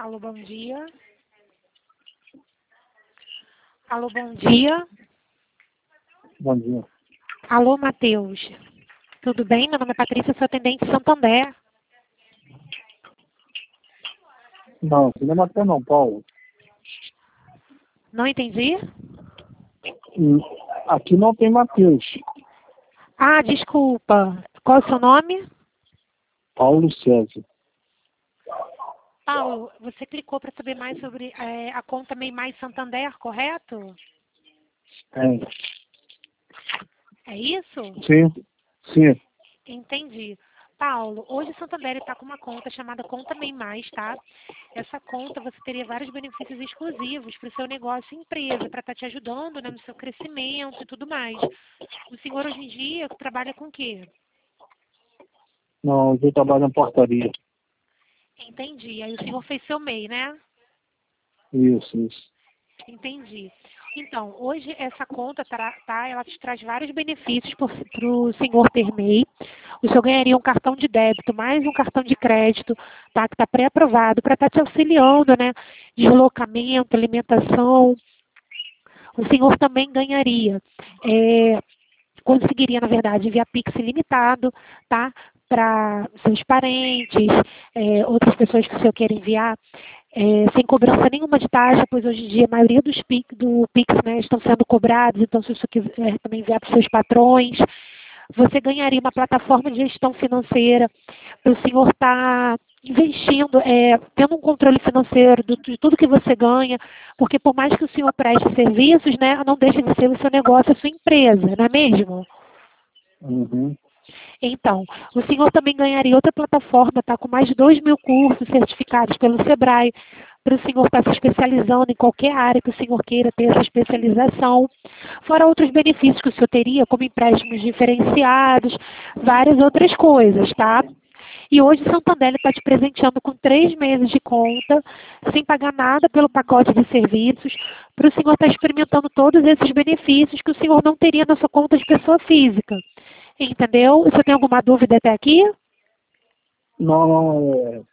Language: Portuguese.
Alô, bom dia. Alô, bom dia. Bom dia. Alô, Matheus. Tudo bem? Meu nome é Patrícia, sou atendente de Santander. Não, aqui não é Matheus não, Paulo. Não entendi? Aqui não tem Matheus. Ah, desculpa. Qual é o seu nome? Paulo César. Paulo, você clicou para saber mais sobre a conta Mei Mais Santander, correto? É isso? Sim, sim. Entendi. Paulo, hoje o Santander está com uma conta chamada Conta Mei Mais, tá? Essa conta você teria vários benefícios exclusivos para o seu negócio e empresa, para estar te ajudando, né, no seu crescimento e tudo mais. O senhor hoje em dia trabalha com o quê? Não, eu trabalho na portaria. Entendi. Aí o senhor fez seu MEI, né? Isso. Entendi. Então, hoje essa conta, ela te traz vários benefícios para o senhor ter MEI. O senhor ganharia um cartão de débito, mais um cartão de crédito, tá? Que está pré-aprovado para estar te auxiliando, né? Deslocamento, alimentação. O senhor também ganharia, conseguiria, na verdade, enviar Pix ilimitado, tá? Para seus parentes, outras pessoas que o senhor quer enviar. Sem cobrança nenhuma de taxa, pois hoje em dia a maioria dos do Pix, né, estão sendo cobrados, então se você quiser também enviar para os seus patrões, você ganharia uma plataforma de gestão financeira para o senhor estar investindo, tendo um controle financeiro de tudo que você ganha, porque por mais que o senhor preste serviços, né, não deixa de ser o seu negócio, a sua empresa, não é mesmo? Uhum. Então, o senhor também ganharia outra plataforma, tá? Com mais de 2.000 cursos certificados pelo Sebrae, para o senhor estar se especializando em qualquer área que o senhor queira ter essa especialização. Fora outros benefícios que o senhor teria, como empréstimos diferenciados, várias outras coisas, tá? E hoje o Santander está te presenteando com 3 meses de conta, sem pagar nada pelo pacote de serviços, para o senhor estar experimentando todos esses benefícios que o senhor não teria na sua conta de pessoa física. Entendeu? Você tem alguma dúvida até aqui? Não,